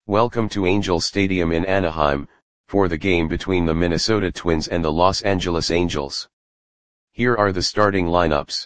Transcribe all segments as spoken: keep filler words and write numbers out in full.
Welcome to Angel Stadium in Anaheim, for the game between the Minnesota Twins and the Los Angeles Angels. Here are the starting lineups.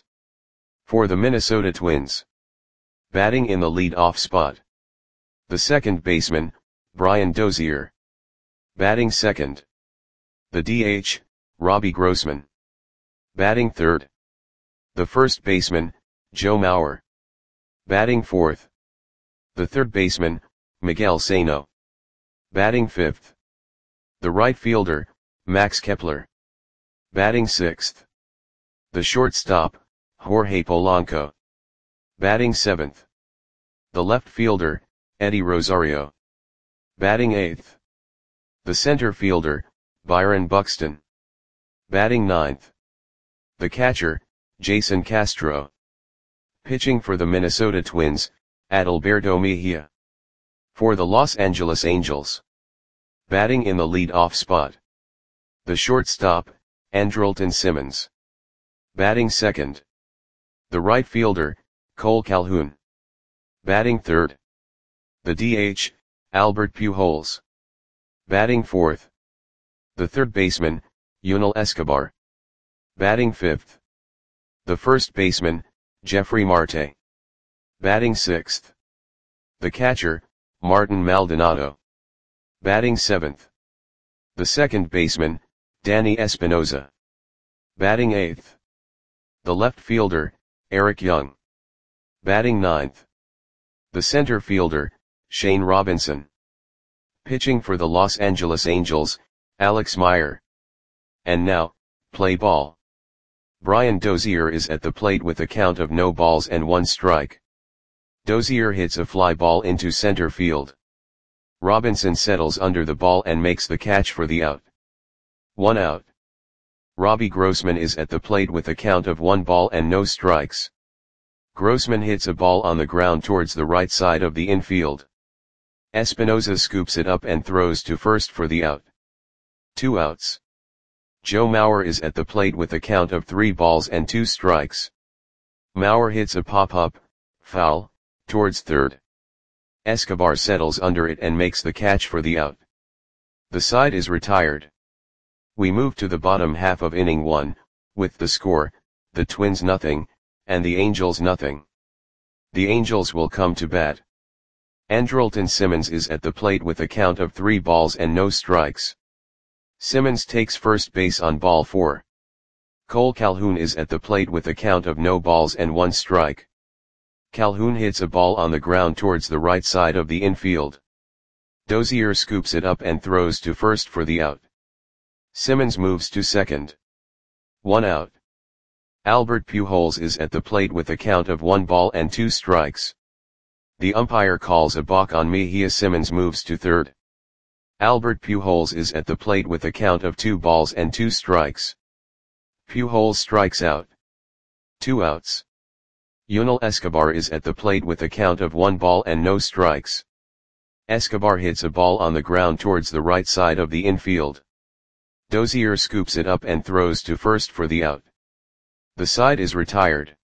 For the Minnesota Twins. Batting in the lead-off spot. The second baseman, Brian Dozier. Batting second. The D H, Robbie Grossman. Batting third. The first baseman, Joe Mauer. Batting fourth. The third baseman, Miguel Sano. Batting fifth. The right fielder, Max Kepler. Batting sixth. The shortstop, Jorge Polanco. Batting seventh. The left fielder, Eddie Rosario. Batting eighth. The center fielder, Byron Buxton. Batting ninth. The catcher, Jason Castro. Pitching for the Minnesota Twins, Adalberto Mejia. For the Los Angeles Angels. Batting in the lead-off spot. The shortstop, Andrelton Simmons. Batting second. The right fielder, Cole Calhoun. Batting third. The D H, Albert Pujols. Batting fourth. The third baseman, Yunel Escobar. Batting fifth. The first baseman, Jeffrey Marte. Batting sixth. The catcher, Martin Maldonado. Batting seventh. The second baseman, Danny Espinosa. Batting eighth. The left fielder, Eric Young. Batting ninth. The center fielder, Shane Robinson. Pitching for the Los Angeles Angels, Alex Meyer. And now, play ball. Brian Dozier is at the plate with a count of no balls and one strike. Dozier hits a fly ball into center field. Robinson settles under the ball and makes the catch for the out. One out. Robbie Grossman is at the plate with a count of one ball and no strikes. Grossman hits a ball on the ground towards the right side of the infield. Espinosa scoops it up and throws to first for the out. Two outs. Joe Mauer is at the plate with a count of three balls and two strikes. Mauer hits a pop-up, foul, towards third. Escobar settles under it and makes the catch for the out. The side is retired. We move to the bottom half of inning one, with the score, the Twins nothing, and the Angels nothing. The Angels will come to bat. Andrelton Simmons is at the plate with a count of three balls and no strikes. Simmons takes first base on ball four. Cole Calhoun is at the plate with a count of no balls and one strike. Calhoun hits a ball on the ground towards the right side of the infield. Dozier scoops it up and throws to first for the out. Simmons moves to second. One out. Albert Pujols is at the plate with a count of one ball and two strikes. The umpire calls a balk on Mejia. Simmons moves to third. Albert Pujols is at the plate with a count of two balls and two strikes. Pujols strikes out. Two outs. Yunel Escobar is at the plate with a count of one ball and no strikes. Escobar hits a ball on the ground towards the right side of the infield. Dozier scoops it up and throws to first for the out. The side is retired.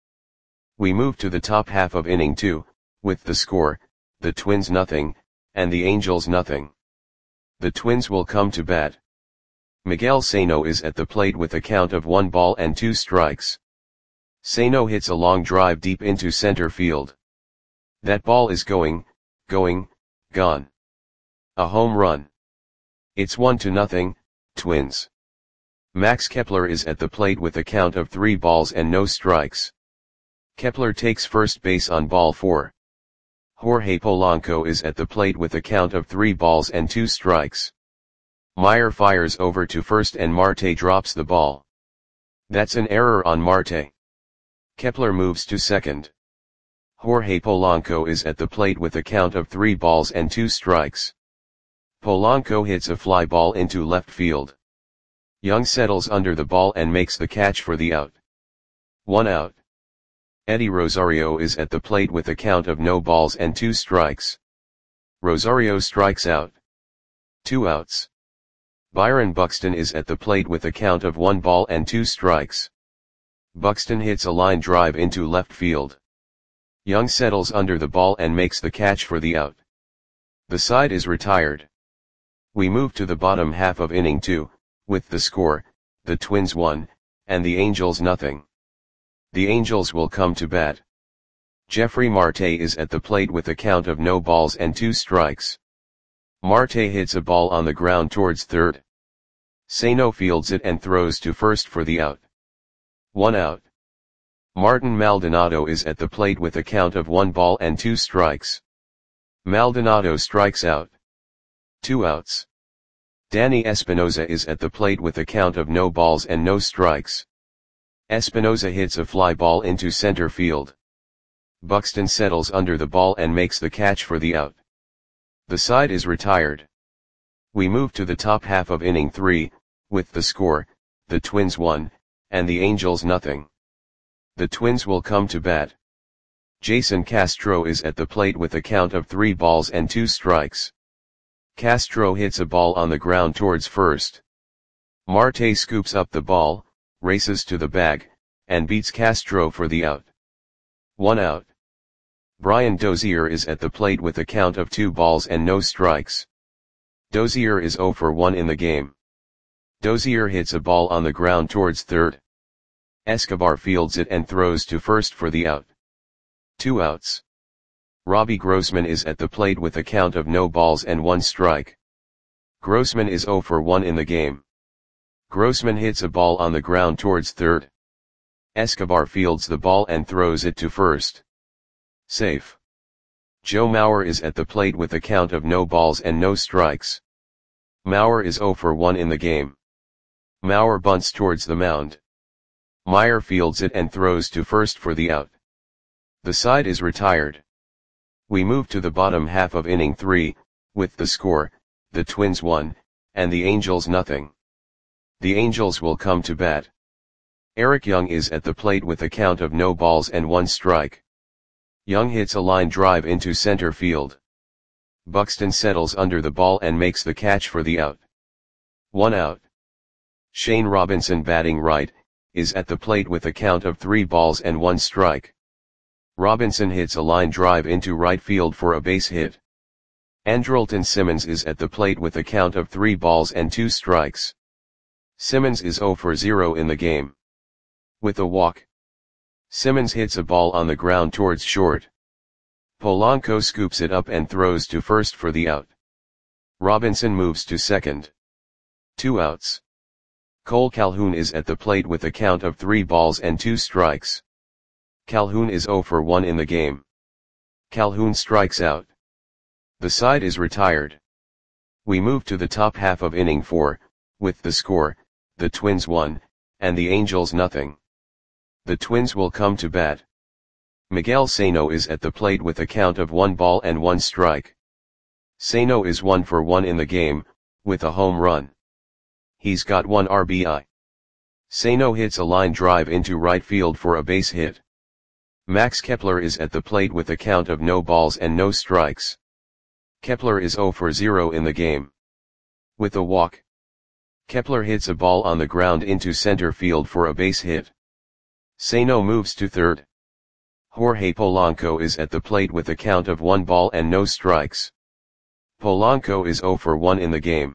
We move to the top half of inning two, with the score, the Twins nothing, and the Angels nothing. The Twins will come to bat. Miguel Sano is at the plate with a count of one ball and two strikes. Sano hits a long drive deep into center field. That ball is going, going, gone. A home run. It's one to nothing, Twins. Max Kepler is at the plate with a count of three balls and no strikes. Kepler takes first base on ball four. Jorge Polanco is at the plate with a count of three balls and two strikes. Meyer fires over to first and Marte drops the ball. That's an error on Marte. Kepler moves to second. Jorge Polanco is at the plate with a count of three balls and two strikes. Polanco hits a fly ball into left field. Young settles under the ball and makes the catch for the out. One out. Eddie Rosario is at the plate with a count of no balls and two strikes. Rosario strikes out. Two outs. Byron Buxton is at the plate with a count of one ball and two strikes. Buxton hits a line drive into left field. Young settles under the ball and makes the catch for the out. The side is retired. We move to the bottom half of inning two, with the score, the Twins one, and the Angels nothing. The Angels will come to bat. Jeffrey Marte is at the plate with a count of no balls and two strikes. Marte hits a ball on the ground towards third. Sano fields it and throws to first for the out. One out. Martin Maldonado is at the plate with a count of one ball and two strikes. Maldonado strikes out. Two outs. Danny Espinosa is at the plate with a count of no balls and no strikes. Espinosa hits a fly ball into center field. Buxton settles under the ball and makes the catch for the out. The side is retired. We move to the top half of inning three, with the score, the Twins one, and the Angels nothing. The Twins will come to bat. Jason Castro is at the plate with a count of three balls and two strikes. Castro hits a ball on the ground towards first. Marte scoops up the ball, races to the bag, and beats Castro for the out. One out. Brian Dozier is at the plate with a count of two balls and no strikes. Dozier is oh for one in the game. Dozier hits a ball on the ground towards third. Escobar fields it and throws to first for the out. Two outs. Robbie Grossman is at the plate with a count of no balls and one strike. Grossman is oh for one in the game. Grossman hits a ball on the ground towards third. Escobar fields the ball and throws it to first. Safe. Joe Mauer is at the plate with a count of no balls and no strikes. Mauer is oh for one in the game. Mauer bunts towards the mound. Meyer fields it and throws to first for the out. The side is retired. We move to the bottom half of inning three, with the score, the Twins one, and the Angels nothing. The Angels will come to bat. Eric Young is at the plate with a count of no balls and one strike. Young hits a line drive into center field. Buxton settles under the ball and makes the catch for the out. One out. Shane Robinson, batting right, is at the plate with a count of three balls and one strike. Robinson hits a line drive into right field for a base hit. Andrelton Simmons is at the plate with a count of three balls and two strikes. Simmons is oh for zero in the game. With a walk. Simmons hits a ball on the ground towards short. Polanco scoops it up and throws to first for the out. Robinson moves to second. Two outs. Cole Calhoun is at the plate with a count of three balls and two strikes. Calhoun is oh for one in the game. Calhoun strikes out. The side is retired. We move to the top half of inning four, with the score, the Twins one, and the Angels nothing. The Twins will come to bat. Miguel Sano is at the plate with a count of one ball and one strike. Sano is one for one in the game, with a home run. He's got one R B I. Sano hits a line drive into right field for a base hit. Max Kepler is at the plate with a count of no balls and no strikes. Kepler is oh for zero in the game. With a walk. Kepler hits a ball on the ground into center field for a base hit. Sano moves to third. Jorge Polanco is at the plate with a count of one ball and no strikes. Polanco is oh for one in the game.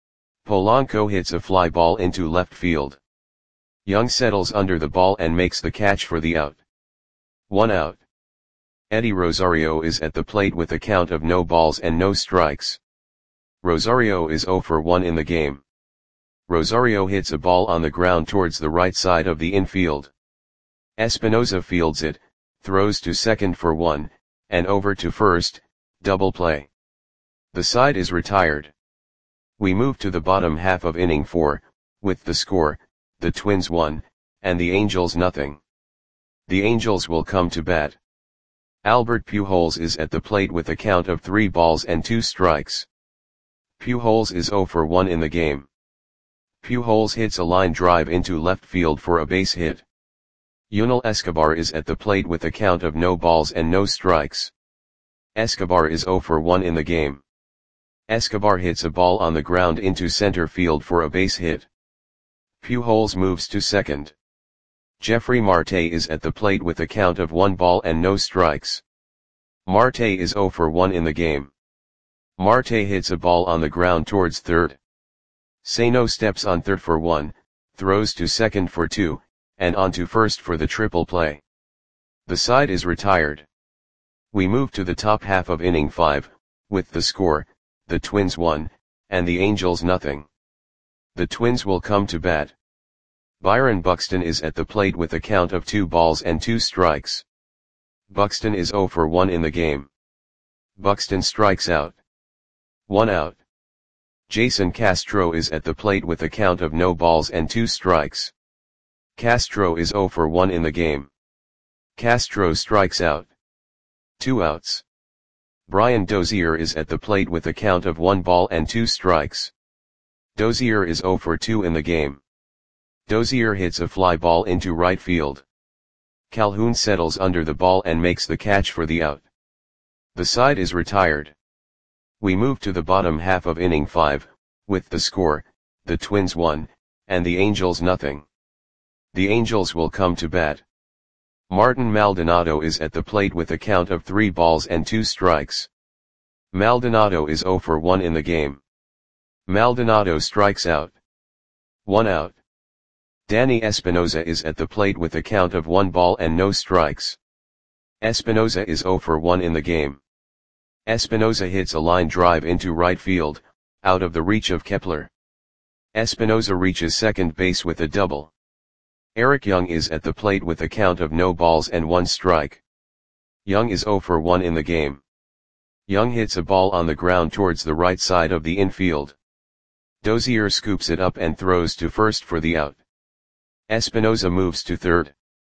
Polanco hits a fly ball into left field. Young settles under the ball and makes the catch for the out. One out. Eddie Rosario is at the plate with a count of no balls and no strikes. Rosario is oh for one in the game. Rosario hits a ball on the ground towards the right side of the infield. Espinosa fields it, throws to second for one, and over to first, double play. The side is retired. We move to the bottom half of inning four, with the score, the Twins one, and the Angels nothing. The Angels will come to bat. Albert Pujols is at the plate with a count of three balls and two strikes. Pujols is oh for one in the game. Pujols hits a line drive into left field for a base hit. Yunel Escobar is at the plate with a count of no balls and no strikes. Escobar is oh for one in the game. Escobar hits a ball on the ground into center field for a base hit. Pujols moves to second. Jeffrey Marte is at the plate with a count of one ball and no strikes. Marte is oh for one in the game. Marte hits a ball on the ground towards third. Sano steps on third for one, throws to second for two, and on to first for the triple play. The side is retired. We move to the top half of inning five, with the score, the Twins one, and the Angels nothing. The Twins will come to bat. Byron Buxton is at the plate with a count of two balls and two strikes. Buxton is oh for one in the game. Buxton strikes out. One out. Jason Castro is at the plate with a count of no balls and two strikes. Castro is oh for one in the game. Castro strikes out. Two outs. Brian Dozier is at the plate with a count of one ball and two strikes. Dozier is oh for two in the game. Dozier hits a fly ball into right field. Calhoun settles under the ball and makes the catch for the out. The side is retired. We move to the bottom half of inning five, with the score, the Twins one, and the Angels nothing. The Angels will come to bat. Martin Maldonado is at the plate with a count of three balls and two strikes. Maldonado is oh for one in the game. Maldonado strikes out. One out. Danny Espinosa is at the plate with a count of one ball and no strikes. Espinosa is oh for one in the game. Espinosa hits a line drive into right field, out of the reach of Kepler. Espinosa reaches second base with a double. Eric Young is at the plate with a count of no balls and one strike. Young is oh for one in the game. Young hits a ball on the ground towards the right side of the infield. Dozier scoops it up and throws to first for the out. Espinosa moves to third.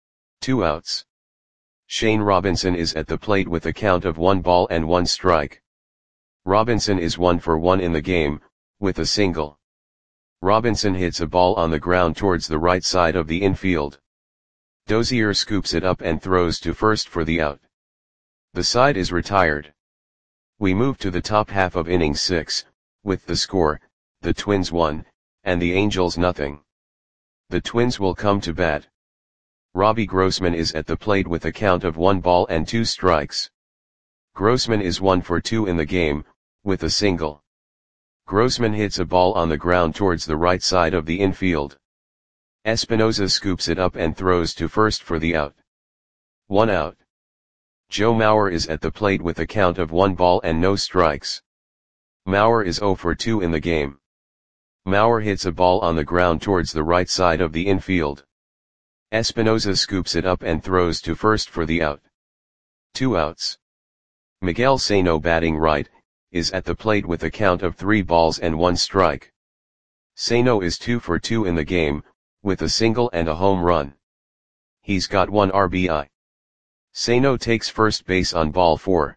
Two outs. Shane Robinson is at the plate with a count of one ball and one strike. Robinson is one for one in the game, with a single. Robinson hits a ball on the ground towards the right side of the infield. Dozier scoops it up and throws to first for the out. The side is retired. We move to the top half of inning six, with the score, the Twins one, and the Angels nothing. The Twins will come to bat. Robbie Grossman is at the plate with a count of one ball and two strikes. Grossman is one for two in the game, with a single. Grossman hits a ball on the ground towards the right side of the infield. Espinosa scoops it up and throws to first for the out. One out. Joe Mauer is at the plate with a count of one ball and no strikes. Mauer is oh for two in the game. Mauer hits a ball on the ground towards the right side of the infield. Espinosa scoops it up and throws to first for the out. Two outs. Miguel Sano, batting right, is at the plate with a count of three balls and one strike. Sano is two for two in the game, with a single and a home run. He's got one R B I. Sano takes first base on ball four.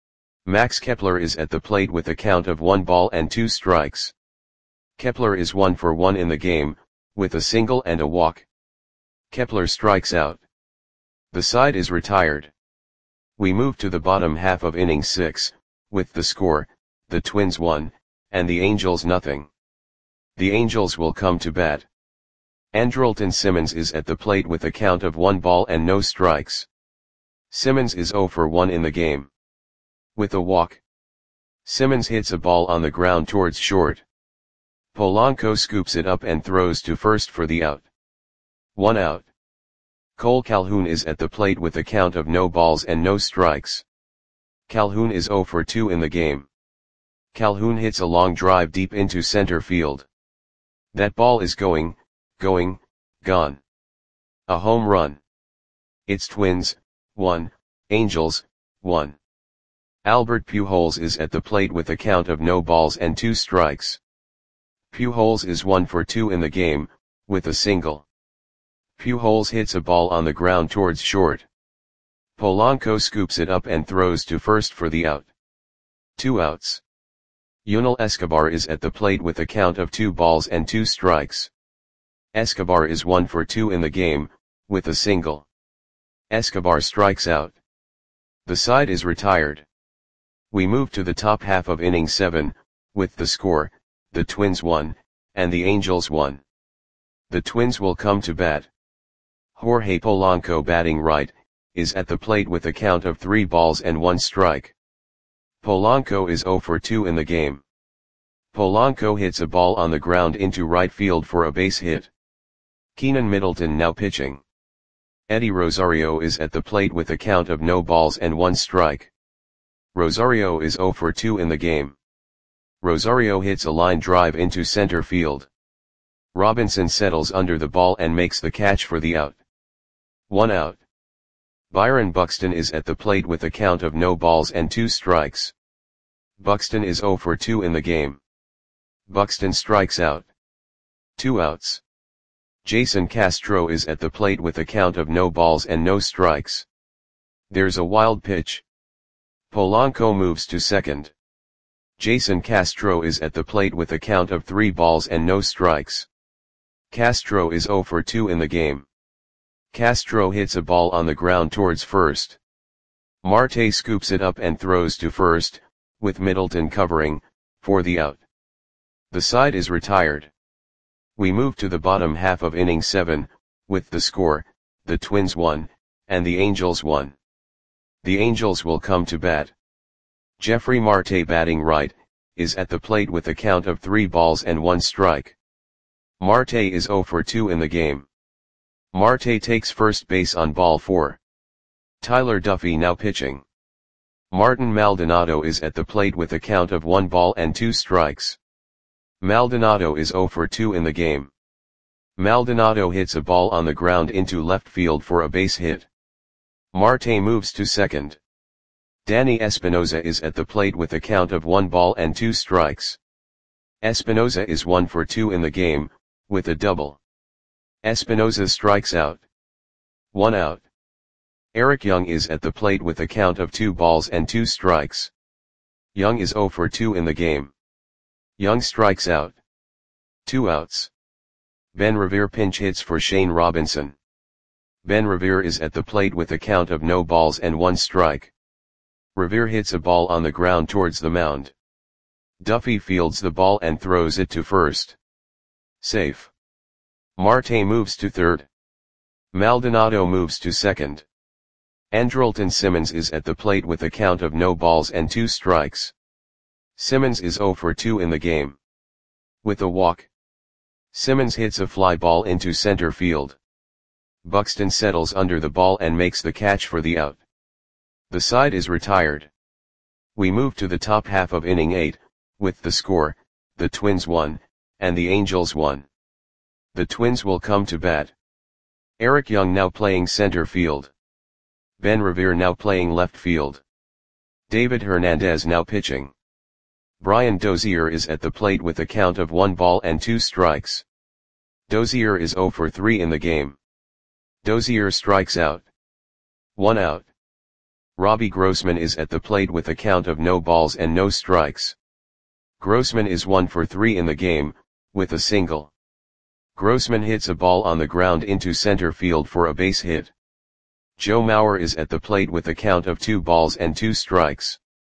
Max Kepler is at the plate with a count of one ball and two strikes. Kepler is one for one in the game, with a single and a walk. Kepler strikes out. The side is retired. We move to the bottom half of inning six, with the score, the Twins one, and the Angels nothing. The Angels will come to bat. Andrelton Simmons is at the plate with a count of one ball and no strikes. Simmons is oh for one in the game. With a walk. Simmons hits a ball on the ground towards short. Polanco scoops it up and throws to first for the out. One out. Cole Calhoun is at the plate with a count of no balls and no strikes. Calhoun is oh for two in the game. Calhoun hits a long drive deep into center field. That ball is going, going, gone. A home run. It's Twins, one, Angels, one. Albert Pujols is at the plate with a count of no balls and two strikes. Pujols is one for two in the game, with a single. Pujols hits a ball on the ground towards short. Polanco scoops it up and throws to first for the out. Two outs. Yunel Escobar is at the plate with a count of two balls and two strikes. Escobar is one for two in the game, with a single. Escobar strikes out. The side is retired. We move to the top half of inning seven, with the score, the Twins one, and the Angels one. The Twins will come to bat. Jorge Polanco, batting right, is at the plate with a count of three balls and one strike. Polanco is zero for two in the game. Polanco hits a ball on the ground into right field for a base hit. Keenan Middleton now pitching. Eddie Rosario is at the plate with a count of no balls and one strike. Rosario is zero for two in the game. Rosario hits a line drive into center field. Robinson settles under the ball and makes the catch for the out. One out. Byron Buxton is at the plate with a count of no balls and two strikes. Buxton is zero for two in the game. Buxton strikes out. Two outs. Jason Castro is at the plate with a count of no balls and no strikes. There's a wild pitch. Polanco moves to second. Jason Castro is at the plate with a count of three balls and no strikes. Castro is zero for two in the game. Castro hits a ball on the ground towards first. Marte scoops it up and throws to first, with Middleton covering, for the out. The side is retired. We move to the bottom half of inning seven, with the score, the Twins won, and the Angels won. The Angels will come to bat. Jeffrey Marte batting right, is at the plate with a count of three balls and one strike. Marte is zero for two in the game. Marte takes first base on ball four. Tyler Duffy now pitching. Martin Maldonado is at the plate with a count of one ball and two strikes. Maldonado is zero for two in the game. Maldonado hits a ball on the ground into left field for a base hit. Marte moves to second. Danny Espinosa is at the plate with a count of one ball and two strikes. Espinosa is one for two in the game, with a double. Espinosa strikes out. One out. Eric Young is at the plate with a count of two balls and two strikes. Young is zero for two in the game. Young strikes out. Two outs. Ben Revere pinch hits for Shane Robinson. Ben Revere is at the plate with a count of no balls and one strike. Revere hits a ball on the ground towards the mound. Duffy fields the ball and throws it to first. Safe. Marte moves to third. Maldonado moves to second. Andrelton Simmons is at the plate with a count of no balls and two strikes. Simmons is zero for two in the game. With a walk. Simmons hits a fly ball into center field. Buxton settles under the ball and makes the catch for the out. The side is retired. We move to the top half of inning eight, with the score, the Twins won, and the Angels won. The Twins will come to bat. Eric Young now playing center field. Ben Revere now playing left field. David Hernandez now pitching. Brian Dozier is at the plate with a count of one ball and two strikes. Dozier is zero for three in the game. Dozier strikes out. One out. Robbie Grossman is at the plate with a count of no balls and no strikes. Grossman is one for three in the game, with a single. Grossman hits a ball on the ground into center field for a base hit. Joe Mauer is at the plate with a count of two balls and two strikes.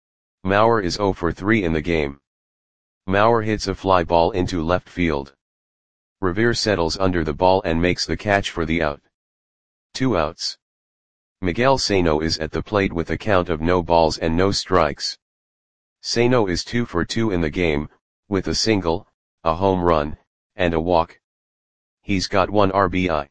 Mauer is zero for three in the game. Mauer hits a fly ball into left field. Revere settles under the ball and makes the catch for the out. Two outs. Miguel Sano is at the plate with a count of no balls and no strikes. Sano is two for two in the game, with a single, a home run, and a walk. He's got one R B I.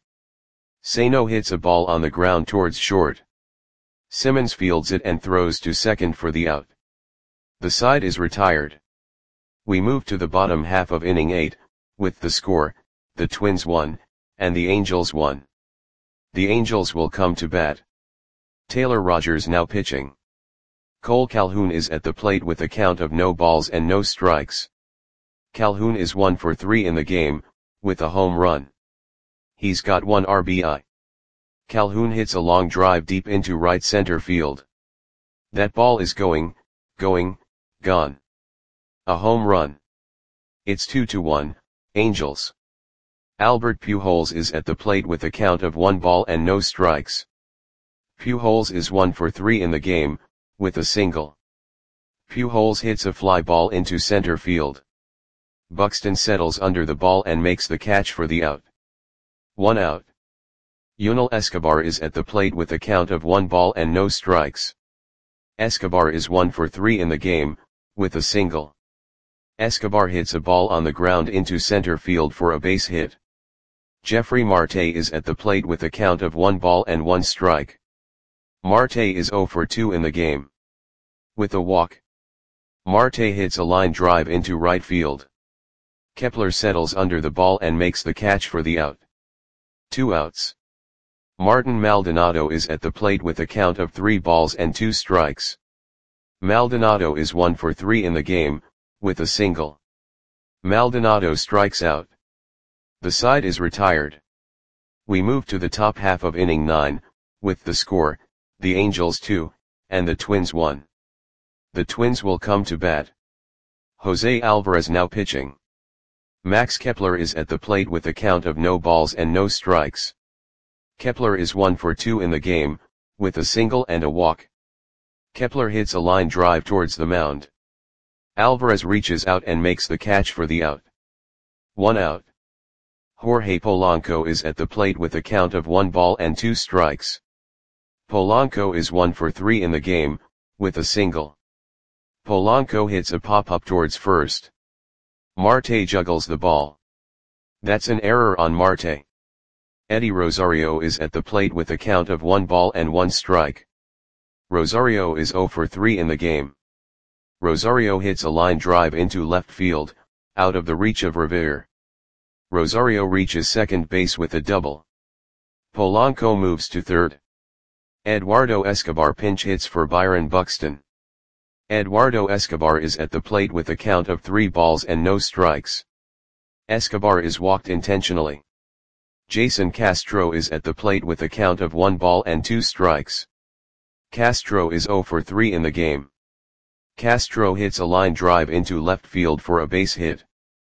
Sano hits a ball on the ground towards short. Simmons fields it and throws to second for the out. The side is retired. We move to the bottom half of inning eight, with the score, the Twins won, and the Angels won. The Angels will come to bat. Taylor Rogers now pitching. Cole Calhoun is at the plate with a count of no balls and no strikes. Calhoun is one for three in the game, with a home run. He's got one R B I. Calhoun hits a long drive deep into right center field. That ball is going, going, gone. A home run. It's two to one, Angels. Albert Pujols is at the plate with a count of one ball and no strikes. Pujols is one for three in the game, with a single. Pujols hits a fly ball into center field. Buxton settles under the ball and makes the catch for the out. One out. Yunel Escobar is at the plate with a count of one ball and no strikes. Escobar is one for three in the game, with a single. Escobar hits a ball on the ground into center field for a base hit. Jeffrey Marte is at the plate with a count of one ball and one strike. Marte is zero for two in the game. With a walk. Marte hits a line drive into right field. Kepler settles under the ball and makes the catch for the out. Two outs. Martin Maldonado is at the plate with a count of three balls and two strikes. Maldonado is one for three in the game, with a single. Maldonado strikes out. The side is retired. We move to the top half of inning nine, with the score, the Angels two, and the Twins one. The Twins will come to bat. Jose Alvarez now pitching. Max Kepler is at the plate with a count of no balls and no strikes. Kepler is one for two in the game, with a single and a walk. Kepler hits a line drive towards the mound. Alvarez reaches out and makes the catch for the out. One out. Jorge Polanco is at the plate with a count of one ball and two strikes. Polanco is one for three in the game, with a single. Polanco hits a pop-up towards first. Marte juggles the ball. That's an error on Marte. Eddie Rosario is at the plate with a count of one ball and one strike. Rosario is zero for three in the game. Rosario hits a line drive into left field, out of the reach of Revere. Rosario reaches second base with a double. Polanco moves to third. Eduardo Escobar pinch hits for Byron Buxton. Eduardo Escobar is at the plate with a count of three balls and no strikes. Escobar is walked intentionally. Jason Castro is at the plate with a count of one ball and two strikes. Castro is zero for three in the game. Castro hits a line drive into left field for a base hit.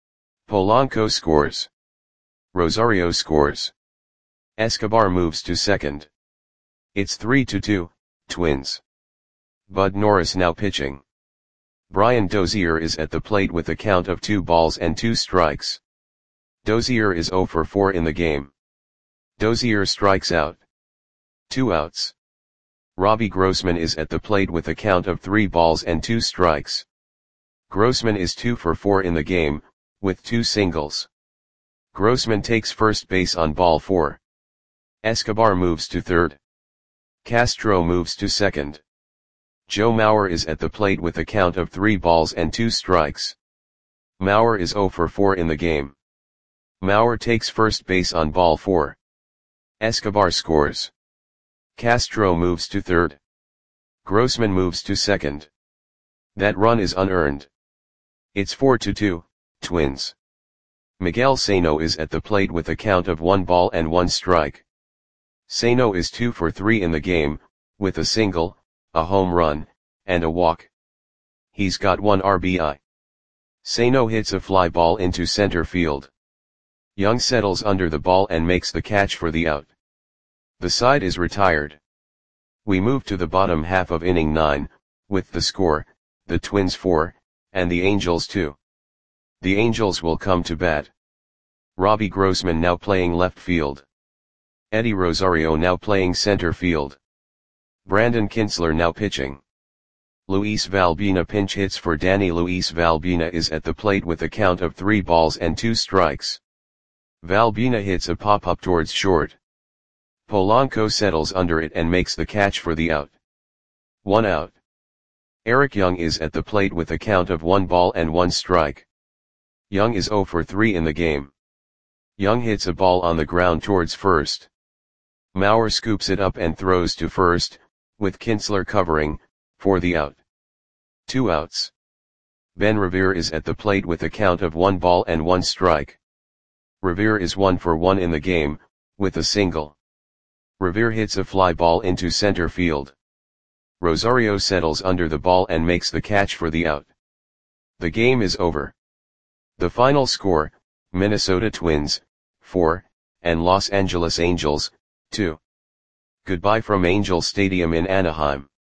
Polanco scores. Rosario scores. Escobar moves to second. It's three to two, Twins. Bud Norris now pitching. Brian Dozier is at the plate with a count of two balls and two strikes. Dozier is zero for four in the game. Dozier strikes out. Two outs. Robbie Grossman is at the plate with a count of three balls and two strikes. Grossman is two for four in the game, with two singles. Grossman takes first base on ball four. Escobar moves to third. Castro moves to second. Joe Mauer is at the plate with a count of three balls and two strikes. Mauer is zero for four in the game. Mauer takes first base on ball four. Escobar scores. Castro moves to third. Grossman moves to second. That run is unearned. It's four to two, Twins. Miguel Sano is at the plate with a count of one ball and one strike. Sano is two for three in the game, with a single, a home run, and a walk. He's got one R B I. Sano hits a fly ball into center field. Young settles under the ball and makes the catch for the out. The side is retired. We move to the bottom half of inning nine, with the score, the Twins four, and the Angels two. The Angels will come to bat. Robbie Grossman now playing left field. Eddie Rosario now playing center field. Brandon Kintzler now pitching. Luis Valbina pinch hits for Danny. Luis Valbina is at the plate with a count of three balls and two strikes. Valbina hits a pop-up towards short. Polanco settles under it and makes the catch for the out. One out. Eric Young is at the plate with a count of one ball and one strike. Young is zero for three in the game. Young hits a ball on the ground towards first. Mauer scoops it up and throws to first, with Kintzler covering, for the out. Two outs. Ben Revere is at the plate with a count of one ball and one strike. Revere is one for one in the game, with a single. Revere hits a fly ball into center field. Rosario settles under the ball and makes the catch for the out. The game is over. The final score, Minnesota Twins, four, and Los Angeles Angels, two. Goodbye from Angel Stadium in Anaheim.